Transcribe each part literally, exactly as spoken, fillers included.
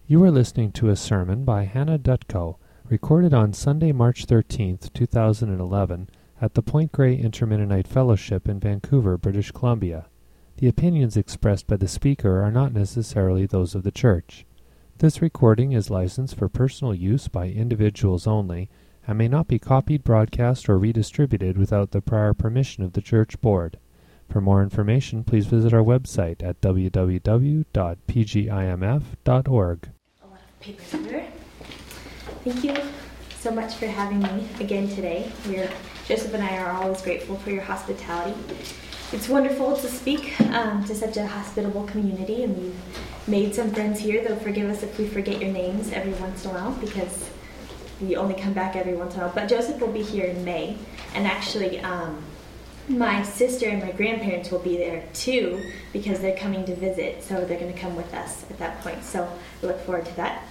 You are listening to a sermon by Hannah Dutko, recorded on Sunday, March thirteenth, two thousand eleven, at the Point Grey Intermennonite Fellowship in Vancouver, British Columbia. The opinions expressed by the speaker are not necessarily those of the church. This recording is licensed for personal use by individuals only and may not be copied, broadcast, or redistributed without the prior permission of the church board. For more information, please visit our website at w w w dot p g i m f dot org. A lot of papers everywhere. Thank you so much for having me again today. We're, Joseph and I are always grateful for your hospitality. It's wonderful to speak um, to such a hospitable community, and we've made some friends here, though forgive us if we forget your names every once in a while, because we only come back every once in a while. But Joseph will be here in May, and actually um, my sister and my grandparents will be there too, because they're coming to visit, so they're going to come with us at that point. So I look forward to that.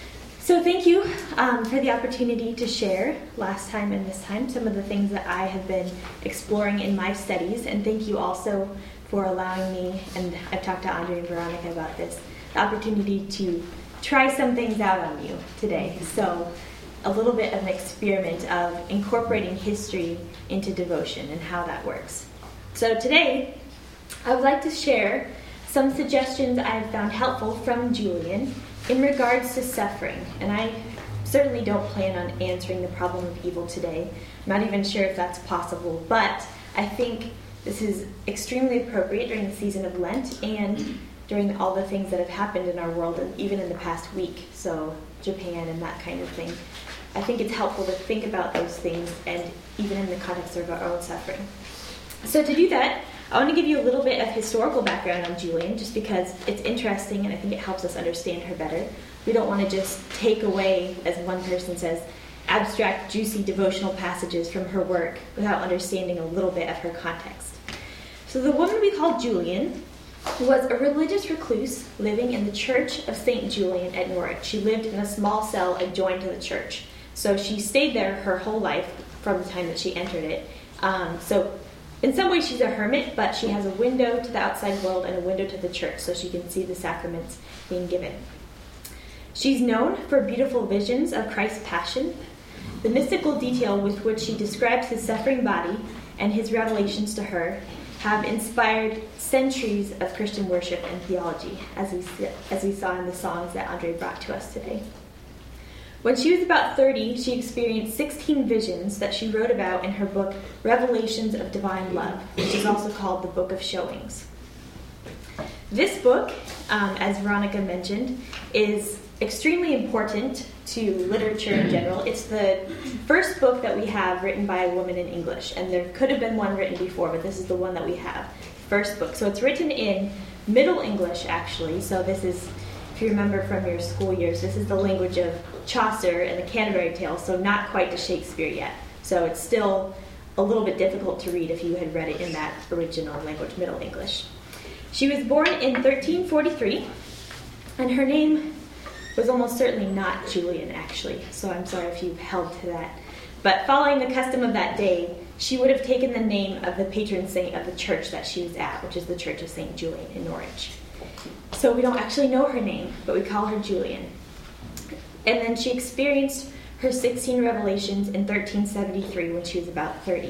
So thank you um, for the opportunity to share last time and this time some of the things that I have been exploring in my studies, and thank you also for allowing me, and I've talked to Andre and Veronica about this, the opportunity to try some things out on you today. So a little bit of an experiment of incorporating history into devotion and how that works. So today, I would like to share some suggestions I have found helpful from Julian in regards to suffering. And I certainly don't plan on answering the problem of evil today. I'm not even sure if that's possible, but I think this is extremely appropriate during the season of Lent and during all the things that have happened in our world, even in the past week, so Japan and that kind of thing. I think it's helpful to think about those things, and even in the context of our own suffering. So to do that, I want to give you a little bit of historical background on Julian, just because it's interesting and I think it helps us understand her better. We don't want to just take away, as one person says, abstract, juicy devotional passages from her work without understanding a little bit of her context. So the woman we call Julian was a religious recluse living in the Church of Saint Julian at Norwich. She lived in a small cell adjoined to the church. So she stayed there her whole life from the time that she entered it. Um, so in some ways she's a hermit, but she has a window to the outside world and a window to the church, so she can see the sacraments being given. She's known for beautiful visions of Christ's passion, the mystical detail with which she describes his suffering body, and his revelations to her have inspired centuries of Christian worship and theology, as we, as we saw in the songs that Andre brought to us today. When she was about thirty, she experienced sixteen visions that she wrote about in her book, Revelations of Divine Love, which is also called the Book of Showings. This book, um, as Veronica mentioned, is extremely important to literature in general. It's the first book that we have written by a woman in English, and there could have been one written before, but this is the one that we have, first book. So it's written in Middle English, actually. So this is, if you remember from your school years, this is the language of Chaucer and the Canterbury Tales, so not quite to Shakespeare yet. So it's still a little bit difficult to read if you had read it in that original language, Middle English. She was born in thirteen forty-three, and her name was almost certainly not Julian, actually, so I'm sorry if you held to that. But following the custom of that day, she would have taken the name of the patron saint of the church that she was at, which is the Church of Saint Julian in Norwich. So we don't actually know her name, but we call her Julian. And then she experienced her sixteen revelations in thirteen seventy-three when she was about thirty.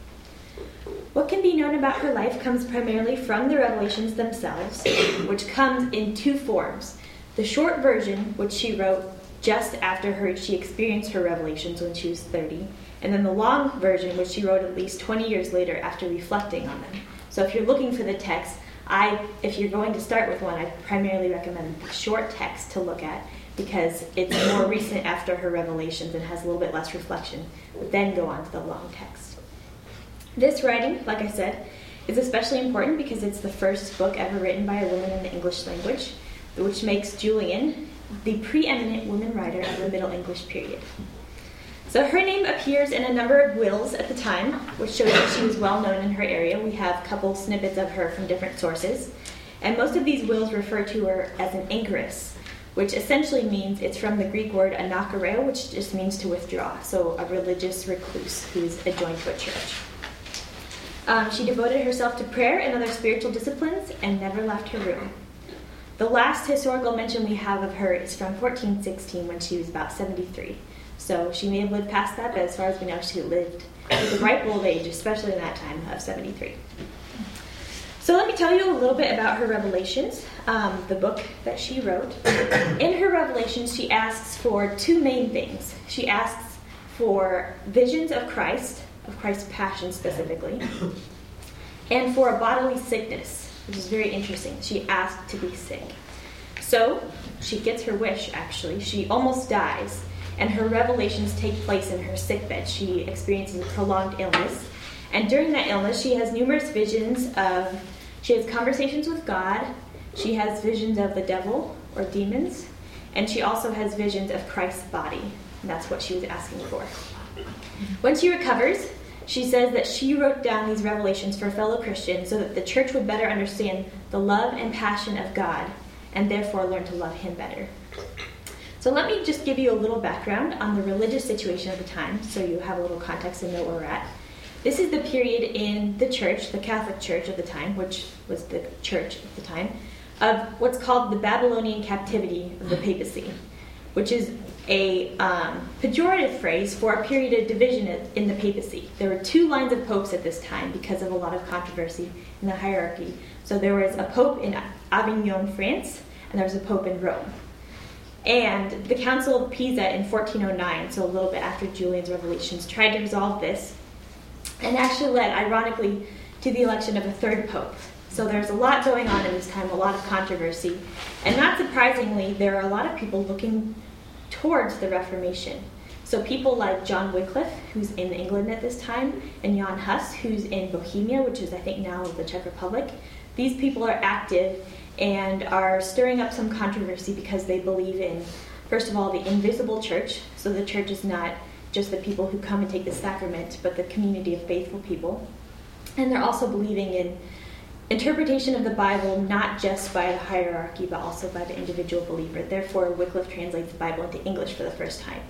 What can be known about her life comes primarily from the revelations themselves, which comes in two forms. The short version, which she wrote just after her she experienced her revelations when she was thirty, and then the long version, which she wrote at least twenty years later after reflecting on them. So if you're looking for the text, I, if you're going to start with one, I primarily recommend the short text to look at, because it's more recent after her revelations and has a little bit less reflection, but then go on to the long text. This writing, like I said, is especially important because it's the first book ever written by a woman in the English language, which makes Julian the preeminent woman writer of the Middle English period. So her name appears in a number of wills at the time, which shows that she was well known in her area. We have a couple snippets of her from different sources, and most of these wills refer to her as an anchoress, which essentially means, it's from the Greek word anakareo, which just means to withdraw, so a religious recluse who's adjoined to a church. Um, she devoted herself to prayer and other spiritual disciplines and never left her room. The last historical mention we have of her is from fourteen sixteen, when she was about seventy-three. So she may have lived past that, but as far as we know, she lived at the ripe old age, especially in that time, of seventy-three. So let me tell you a little bit about her Revelations, um, the book that she wrote. In her Revelations, she asks for two main things. She asks for visions of Christ, of Christ's passion specifically, and for a bodily sickness, which is very interesting. She asked to be sick. So she gets her wish, actually. She almost dies, and her revelations take place in her sickbed. She experiences a prolonged illness, and during that illness, she has numerous visions of, she has conversations with God, she has visions of the devil or demons, and she also has visions of Christ's body. And that's what she was asking for. When she recovers, she says that she wrote down these revelations for fellow Christians so that the church would better understand the love and passion of God and therefore learn to love him better. So let me just give you a little background on the religious situation of the time so you have a little context and know where we're at. This is the period in the church, the Catholic Church of the time, which was the church at the time, of what's called the Babylonian captivity of the papacy, which is a um, pejorative phrase for a period of division in the papacy. There were two lines of popes at this time because of a lot of controversy in the hierarchy. So there was a pope in Avignon, France, and there was a pope in Rome. And the Council of Pisa in fourteen oh nine, so a little bit after Julian's revelations, tried to resolve this, and actually led, ironically, to the election of a third pope. So there's a lot going on in this time, a lot of controversy. And not surprisingly, there are a lot of people looking towards the Reformation. So people like John Wycliffe, who's in England at this time, and Jan Hus, who's in Bohemia, which is, I think, now the Czech Republic. These people are active and are stirring up some controversy because they believe in, first of all, the invisible church. So the church is not just the people who come and take the sacrament, but the community of faithful people. And they're also believing in interpretation of the Bible, not just by the hierarchy, but also by the individual believer. Therefore, Wycliffe translates the Bible into English for the first time.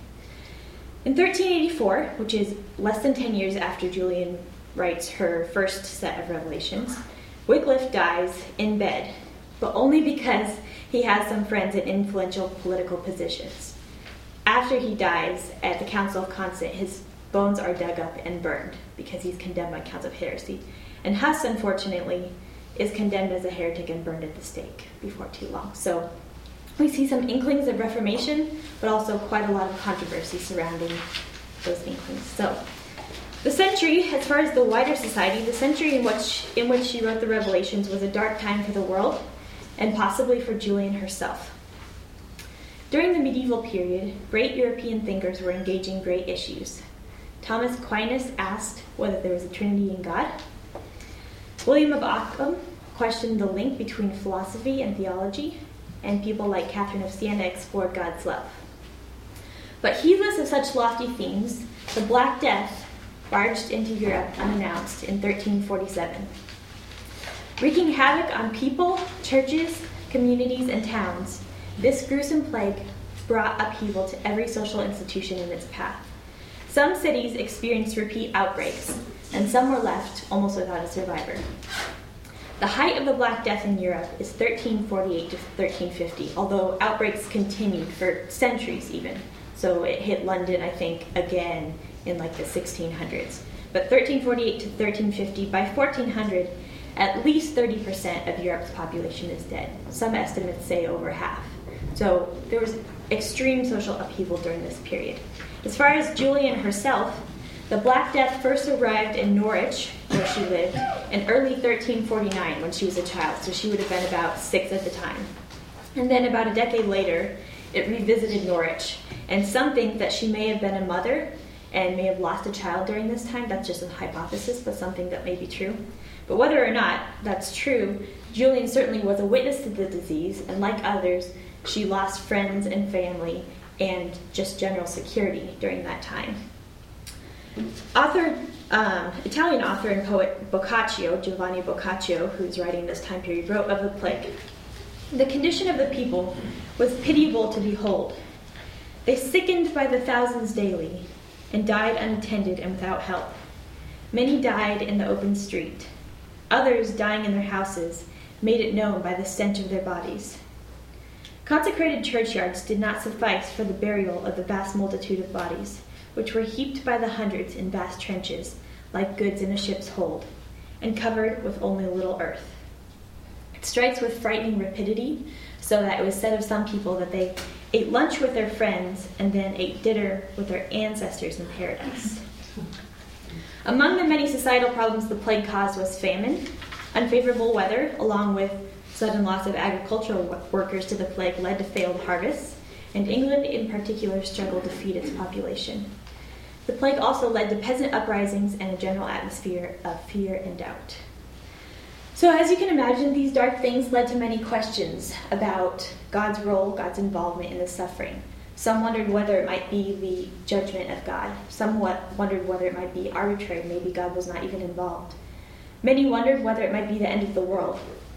In thirteen eighty-four, which is less than ten years after Julian writes her first set of revelations, Wycliffe dies in bed, but only because he has some friends in influential political positions. After he dies at the Council of Constance, his bones are dug up and burned because he's condemned on counts of heresy. And Huss, unfortunately, is condemned as a heretic and burned at the stake before too long. So we see some inklings of Reformation, but also quite a lot of controversy surrounding those inklings. So the century, as far as the wider society, the century in which, in which she wrote the Revelations was a dark time for the world, and possibly for Julian herself. During the medieval period, great European thinkers were engaging great issues. Thomas Aquinas asked whether there was a Trinity in God. William of Ockham questioned the link between philosophy and theology, and people like Catherine of Siena explored God's love. But heedless of such lofty themes, the Black Death barged into Europe unannounced in thirteen forty-seven. Wreaking havoc on people, churches, communities, and towns, this gruesome plague brought upheaval to every social institution in its path. Some cities experienced repeat outbreaks, and some were left almost without a survivor. The height of the Black Death in Europe is thirteen forty-eight to thirteen fifty, although outbreaks continued for centuries even. So it hit London, I think, again in like the sixteen hundreds. But thirteen forty-eight to thirteen fifty, by fourteen hundred, at least thirty percent of Europe's population is dead. Some estimates say over half. So there was extreme social upheaval during this period. As far as Julian herself, the Black Death first arrived in Norwich, where she lived, in early thirteen forty-nine when she was a child, so she would have been about six at the time. And then about a decade later, it revisited Norwich, and some think that she may have been a mother and may have lost a child during this time. That's just a hypothesis, but something that may be true. But whether or not that's true, Julian certainly was a witness to the disease, and like others, she lost friends and family and just general security during that time. Author, um, Italian author and poet Boccaccio, Giovanni Boccaccio, who's writing this time period, wrote of the plague, "The condition of the people was pitiable to behold. They sickened by the thousands daily, and died unattended and without help. Many died in the open street. Others, dying in their houses, made it known by the stench of their bodies. Consecrated churchyards did not suffice for the burial of the vast multitude of bodies, which were heaped by the hundreds in vast trenches, like goods in a ship's hold, and covered with only a little earth. It strikes with frightening rapidity, so that it was said of some people that they ate lunch with their friends and then ate dinner with their ancestors in paradise. Among the many societal problems the plague caused was famine. Unfavorable weather, along with sudden loss of agricultural workers to the plague, led to failed harvests, and England in particular struggled to feed its population. The plague also led to peasant uprisings and a general atmosphere of fear and doubt. So as you can imagine, these dark things led to many questions about God's role, God's involvement in the suffering. Some wondered whether it might be the judgment of God. Some wondered whether it might be arbitrary. Maybe God was not even involved. Many wondered whether it might be the end of the world.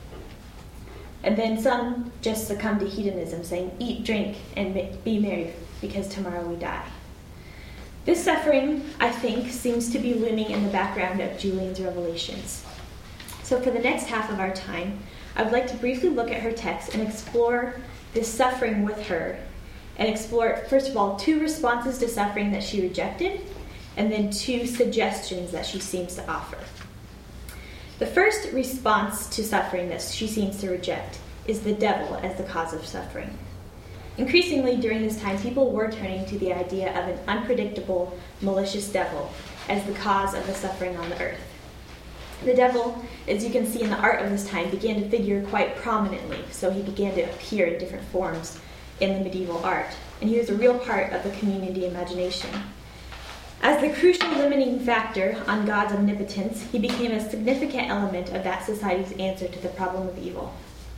And then some just succumbed to hedonism, saying, eat, drink, and be merry, because tomorrow we die. This suffering, I think, seems to be looming in the background of Julian's revelations. So for the next half of our time, I would like to briefly look at her text and explore this suffering with her, and explore, first of all, two responses to suffering that she rejected, and then two suggestions that she seems to offer. The first response to suffering that she seems to reject is the devil as the cause of suffering. Increasingly during this time, people were turning to the idea of an unpredictable, malicious devil as the cause of the suffering on the earth. The devil, as you can see in the art of this time, began to figure quite prominently, so he began to appear in different forms in the medieval art, and he was a real part of the community imagination. As the crucial limiting factor on God's omnipotence, he became a significant element of that society's answer to the problem of evil.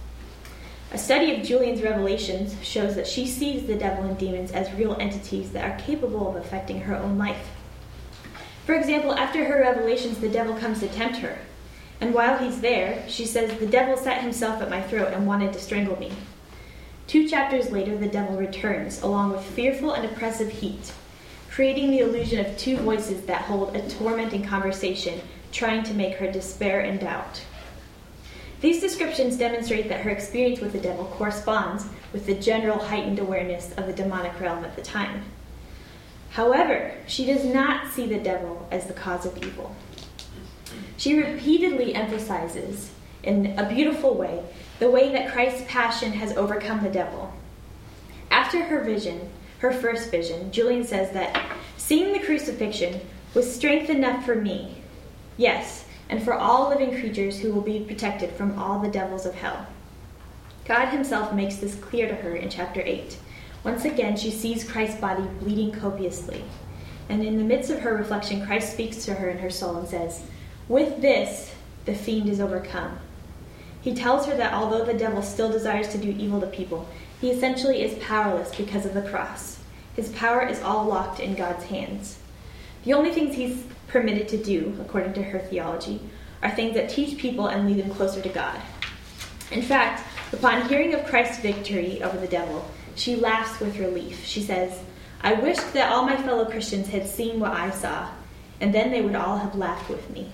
A study of Julian's revelations shows that she sees the devil and demons as real entities that are capable of affecting her own life. For example, after her revelations, the devil comes to tempt her. And while he's there, she says, the devil set himself at my throat and wanted to strangle me. Two chapters later, the devil returns, along with fearful and oppressive heat, creating the illusion of two voices that hold a tormenting conversation, trying to make her despair and doubt. These descriptions demonstrate that her experience with the devil corresponds with the general heightened awareness of the demonic realm at the time. However, she does not see the devil as the cause of evil. She repeatedly emphasizes, in a beautiful way, the way that Christ's passion has overcome the devil. After her vision, her first vision, Julian says that seeing the crucifixion was strength enough for me, yes, and for all living creatures who will be protected from all the devils of hell. God himself makes this clear to her in chapter eight. Once again, she sees Christ's body bleeding copiously. And in the midst of her reflection, Christ speaks to her in her soul and says, with this, the fiend is overcome. He tells her that although the devil still desires to do evil to people, he essentially is powerless because of the cross. His power is all locked in God's hands. The only things he's permitted to do, according to her theology, are things that teach people and lead them closer to God. In fact, upon hearing of Christ's victory over the devil, she laughs with relief. She says, I wished that all my fellow Christians had seen what I saw, and then they would all have laughed with me.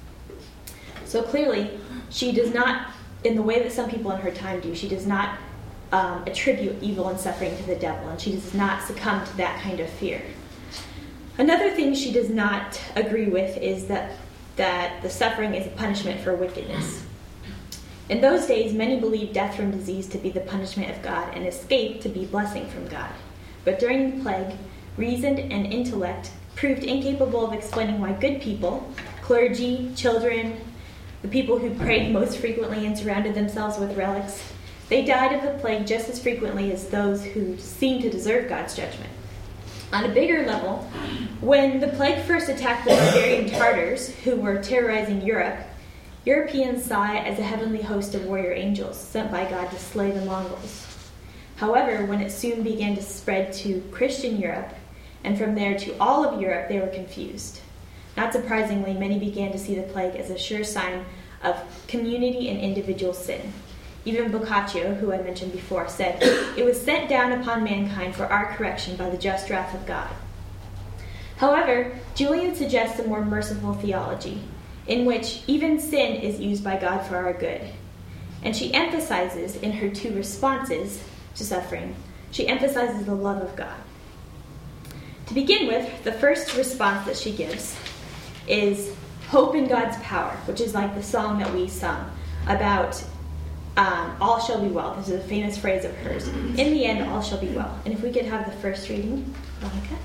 So clearly, she does not, in the way that some people in her time do, she does not um, attribute evil and suffering to the devil, and she does not succumb to that kind of fear. Another thing she does not agree with is that, that the suffering is a punishment for wickedness. In those days, many believed death from disease to be the punishment of God and escape to be blessing from God. But during the plague, reason and intellect proved incapable of explaining why good people, clergy, children, the people who prayed most frequently and surrounded themselves with relics, they died of the plague just as frequently as those who seemed to deserve God's judgment. On a bigger level, when the plague first attacked the barbarian Tartars, who were terrorizing Europe, Europeans saw it as a heavenly host of warrior angels sent by God to slay the Mongols. However, when it soon began to spread to Christian Europe, and from there to all of Europe, they were confused. Not surprisingly, many began to see the plague as a sure sign of community and individual sin. Even Boccaccio, who I mentioned before, said, it was sent down upon mankind for our correction by the just wrath of God. However, Julian suggests a more merciful theology, in which even sin is used by God for our good. And she emphasizes in her two responses to suffering. She emphasizes the love of God. To begin with, the first response that she gives is hope in God's power, which is like the song that we sung about um, all shall be well. This is a famous phrase of hers. In the end, all shall be well. And if we could have the first reading, Veronica.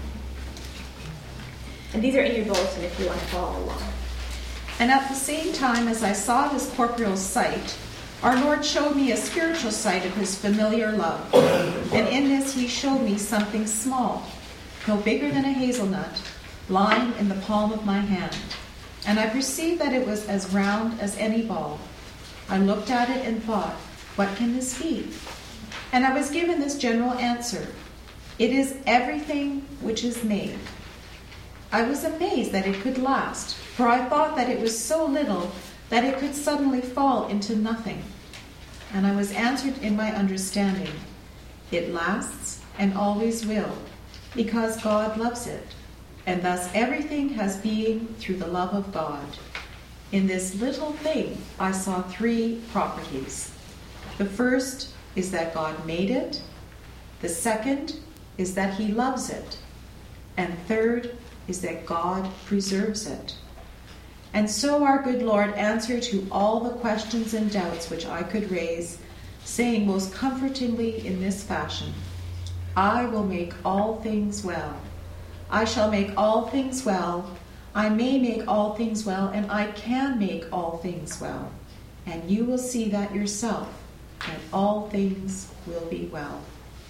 And these are in your bulletin if you want to follow along. And at the same time as I saw this corporeal sight, our Lord showed me a spiritual sight of his familiar love. And in this he showed me something small, no bigger than a hazelnut, lying in the palm of my hand. And I perceived that it was as round as any ball. I looked at it and thought, what can this be? And I was given this general answer. It is everything which is made. I was amazed that it could last, for I thought that it was so little that it could suddenly fall into nothing. And I was answered in my understanding. It lasts and always will, because God loves it, and thus everything has being through the love of God. In this little thing, I saw three properties. The first is that God made it. The second is that he loves it. And third is that God preserves it. And so our good Lord answered to all the questions and doubts which I could raise, saying most comfortingly in this fashion, I will make all things well. I shall make all things well. I may make all things well, and I can make all things well. And you will see that yourself, that all things will be well.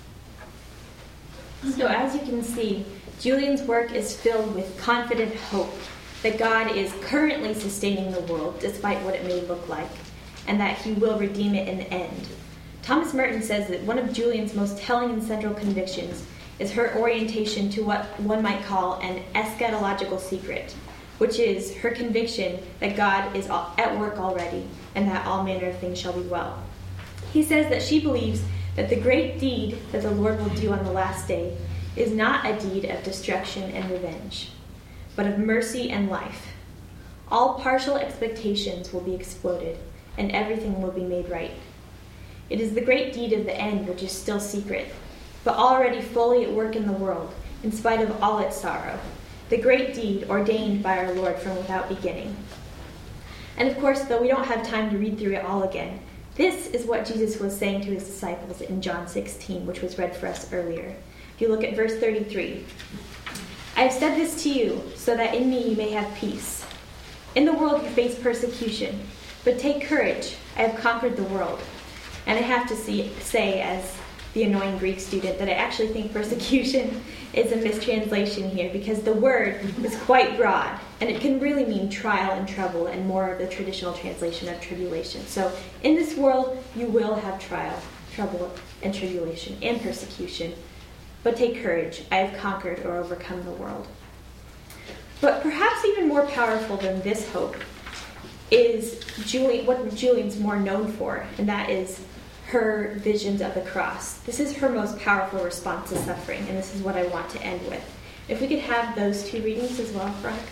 So as you can see, Julian's work is filled with confident hope that God is currently sustaining the world despite what it may look like, and that he will redeem it in the end. Thomas Merton says that one of Julian's most telling and central convictions is her orientation to what one might call an eschatological secret, which is her conviction that God is at work already and that all manner of things shall be well. He says that she believes that the great deed that the Lord will do on the last day is not a deed of destruction and revenge, but of mercy and life. All partial expectations will be exploded, and everything will be made right. It is the great deed of the end which is still secret, but already fully at work in the world, in spite of all its sorrow, the great deed ordained by our Lord from without beginning. And of course, though we don't have time to read through it all again, this is what Jesus was saying to his disciples in John sixteen, which was read for us earlier. If you look at verse thirty-three, I have said this to you, so that in me you may have peace. In the world you face persecution, but take courage, I have conquered the world. And I have to see, say, as the annoying Greek student, that I actually think persecution is a mistranslation here, because the word is quite broad, and it can really mean trial and trouble, and more of the traditional translation of tribulation. So in this world, you will have trial, trouble, and tribulation, and persecution. But take courage, I have conquered or overcome the world. But perhaps even more powerful than this hope is Julian, what Julian's more known for, and that is her visions of the cross. This is her most powerful response to suffering, and this is what I want to end with. If we could have those two readings as well, Veronica.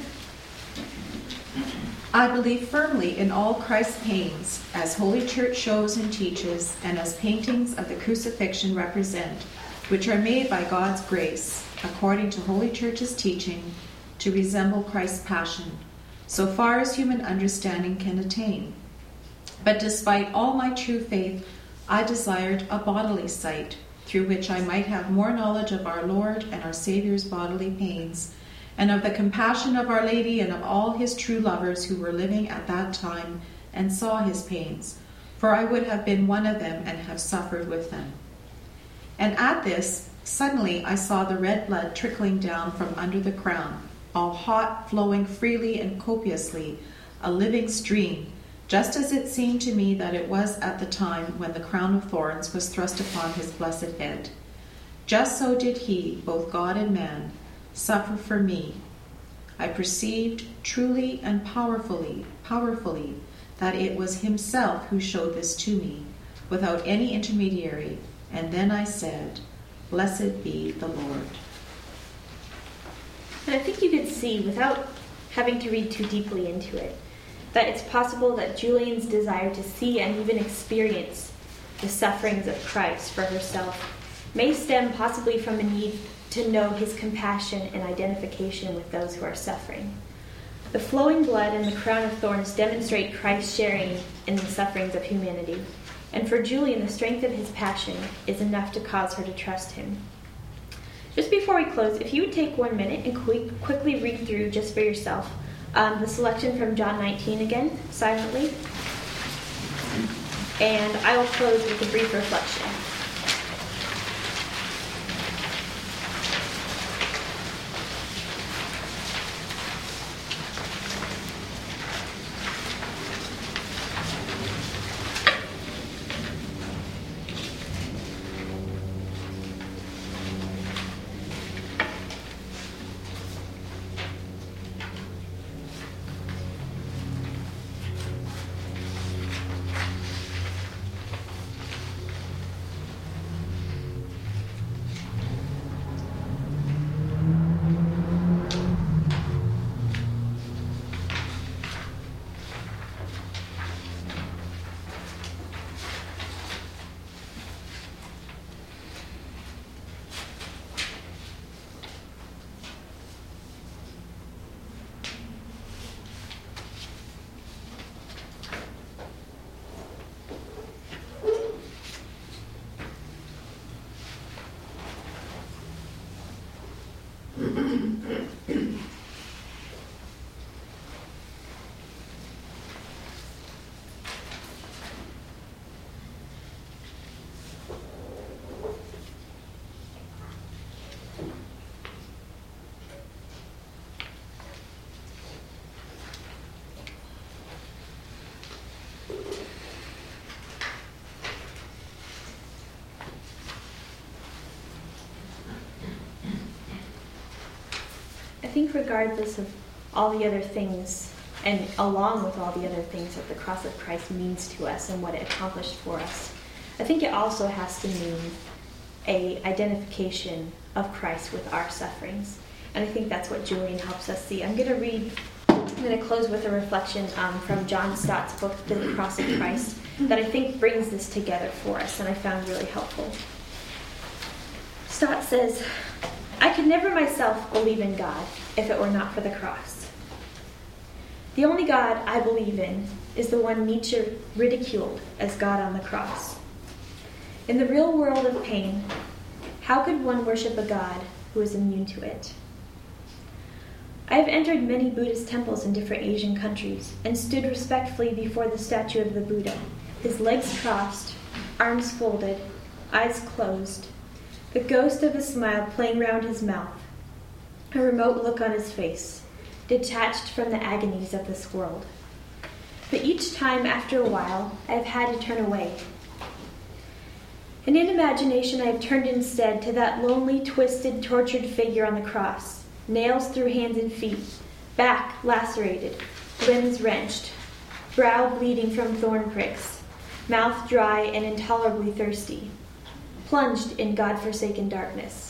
I believe firmly in all Christ's pains, as Holy Church shows and teaches, and as paintings of the crucifixion represent, which are made by God's grace, according to Holy Church's teaching, to resemble Christ's passion, so far as human understanding can attain. But despite all my true faith, I desired a bodily sight, through which I might have more knowledge of our Lord and our Saviour's bodily pains, and of the compassion of Our Lady and of all his true lovers who were living at that time and saw his pains, for I would have been one of them and have suffered with them. And at this, suddenly I saw the red blood trickling down from under the crown, all hot, flowing freely and copiously, a living stream, just as it seemed to me that it was at the time when the crown of thorns was thrust upon his blessed head. Just so did he, both God and man, suffer for me. I perceived truly and powerfully, powerfully, that it was himself who showed this to me, without any intermediary, and then I said, Blessed be the Lord. And I think you could see, without having to read too deeply into it, that it's possible that Julian's desire to see and even experience the sufferings of Christ for herself may stem possibly from a need to know his compassion and identification with those who are suffering. The flowing blood and the crown of thorns demonstrate Christ's sharing in the sufferings of humanity, and for Julian, the strength of his passion is enough to cause her to trust him. Just before we close, if you would take one minute and quick, quickly read through just for yourself um, the selection from John nineteen again, silently, and I will close with a brief reflection. I think regardless of all the other things, and along with all the other things that the cross of Christ means to us and what it accomplished for us, I think it also has to mean a identification of Christ with our sufferings. And I think that's what Julian helps us see. I'm going to read, I'm going to close with a reflection um, from John Stott's book, The Cross of Christ, that I think brings this together for us and I found really helpful. Stott says, "I could never myself believe in God if it were not for the cross. The only God I believe in is the one Nietzsche ridiculed as God on the cross. In the real world of pain, how could one worship a God who is immune to it? I have entered many Buddhist temples in different Asian countries and stood respectfully before the statue of the Buddha, his legs crossed, arms folded, eyes closed, the ghost of a smile playing round his mouth, a remote look on his face, detached from the agonies of this world. But each time after a while, I have had to turn away. And in imagination, I have turned instead to that lonely, twisted, tortured figure on the cross, nails through hands and feet, back lacerated, limbs wrenched, brow bleeding from thorn pricks, mouth dry and intolerably thirsty, plunged in God-forsaken darkness.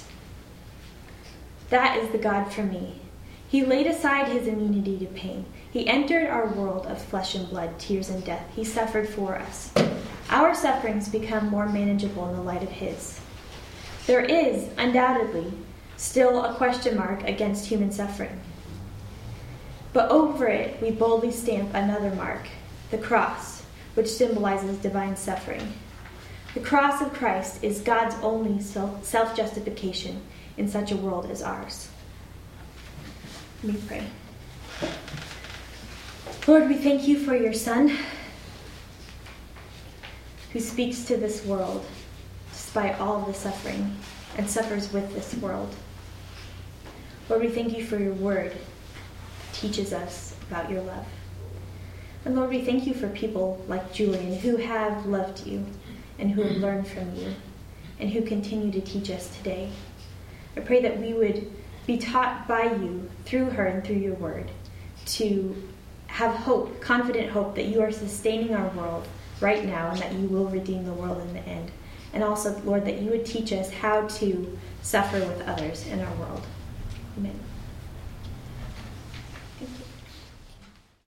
That is the God for me. He laid aside his immunity to pain. He entered our world of flesh and blood, tears and death. He suffered for us. Our sufferings become more manageable in the light of his. There is, undoubtedly, still a question mark against human suffering. But over it, we boldly stamp another mark, the cross, which symbolizes divine suffering. The cross of Christ is God's only self-justification in such a world as ours. Let me pray. Lord, we thank you for your Son, who speaks to this world despite all of the suffering and suffers with this world. Lord, we thank you for your word that teaches us about your love. And Lord, we thank you for people like Julian who have loved you and who have learned from you and who continue to teach us today. I pray that we would be taught by you through her and through your word to have hope, confident hope that you are sustaining our world right now and that you will redeem the world in the end. And also, Lord, that you would teach us how to suffer with others in our world. Amen.